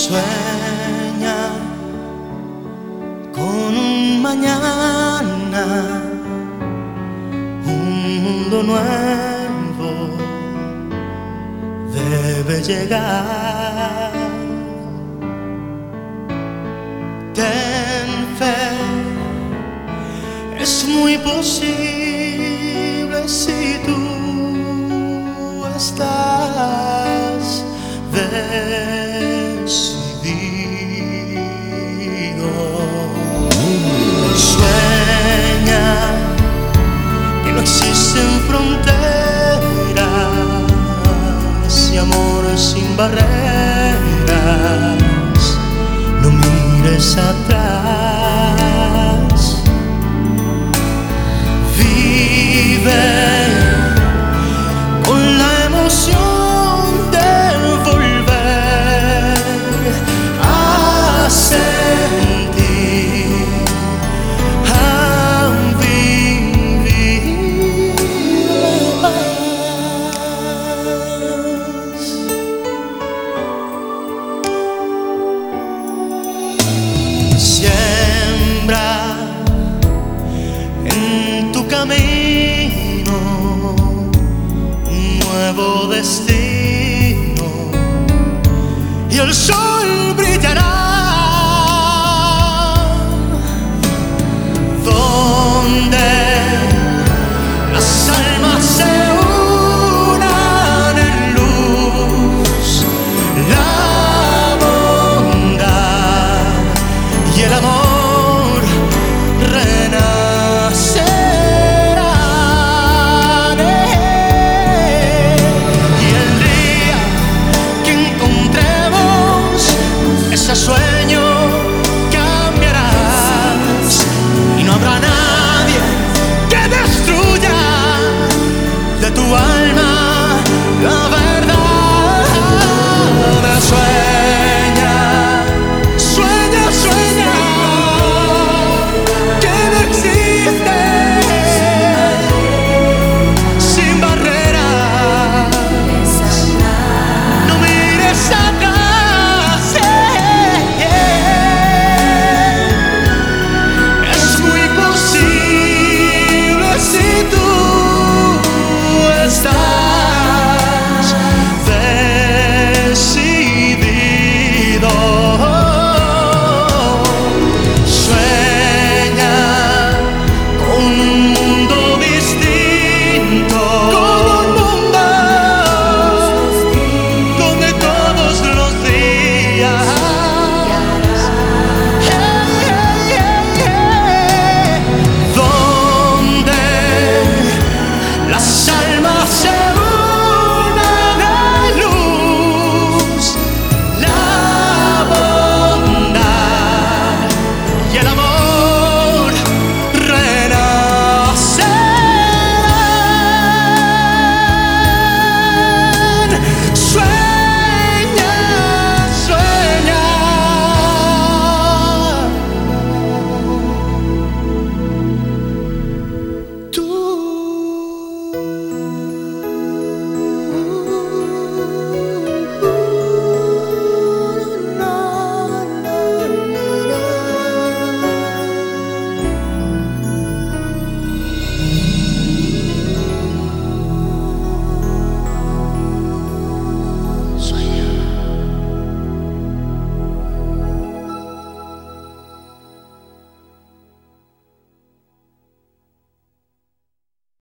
Sueña con un mañana, un mundo nuevo debe llegar. Ten fe, es muy posible si tú estás decidido. Sueña que no existen fronteras y amor sin barreras. No mires atrás, vive con la emoción de volver a sentir, a vivir más. Siembra en tu camino un nuevo destino y el sol brillará donde